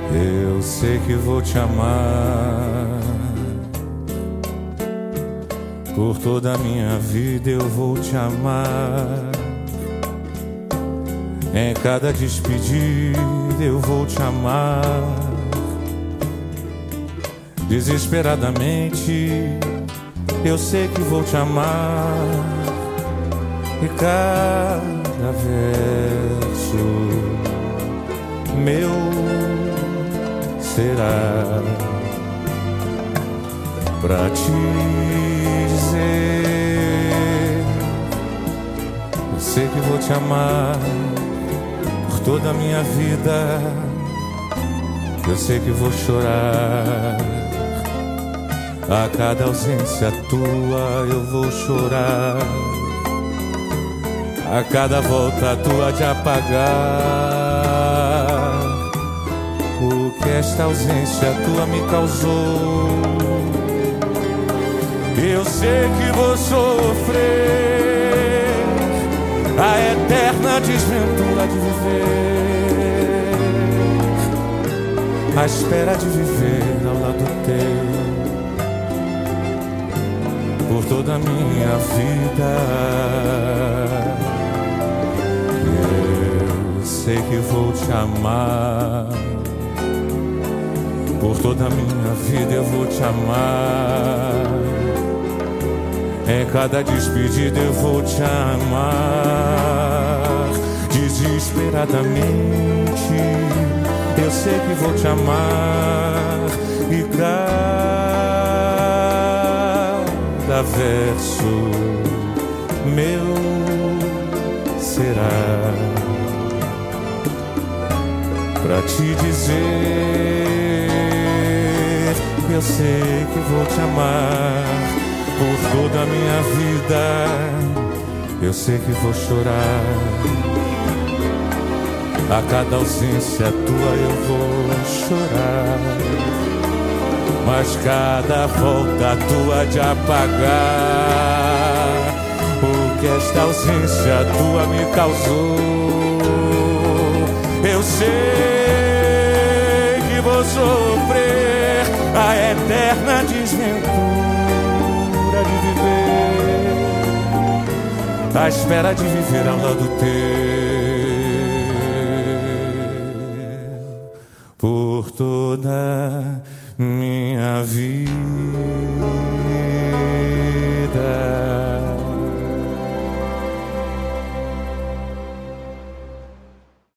Eu sei que vou te amar. Por toda a minha vida eu vou te amar. Em cada despedida eu vou te amar. Desesperadamente eu sei que vou te amar. E cada verso meu será pra te dizer: eu sei que vou te amar por toda a minha vida. Eu sei que vou chorar a cada ausência tua. Eu vou chorar a cada volta tua de apagar o que esta ausência tua me causou. Eu sei que vou sofrer a eterna desventura de viver, à espera de viver ao lado teu por toda a minha vida. Eu sei que vou te amar. Por toda a minha vida eu vou te amar. Em cada despedida eu vou te amar. Desesperadamente eu sei que vou te amar. E cada verso meu será pra te dizer: eu sei que vou te amar. Por toda a minha vida eu sei que vou chorar a cada ausência tua. Eu vou chorar, mas cada volta tua de apagar o que esta ausência tua me causou. Eu sei que vou sofrer a eterna desventura de viver, à espera de viver ao lado teu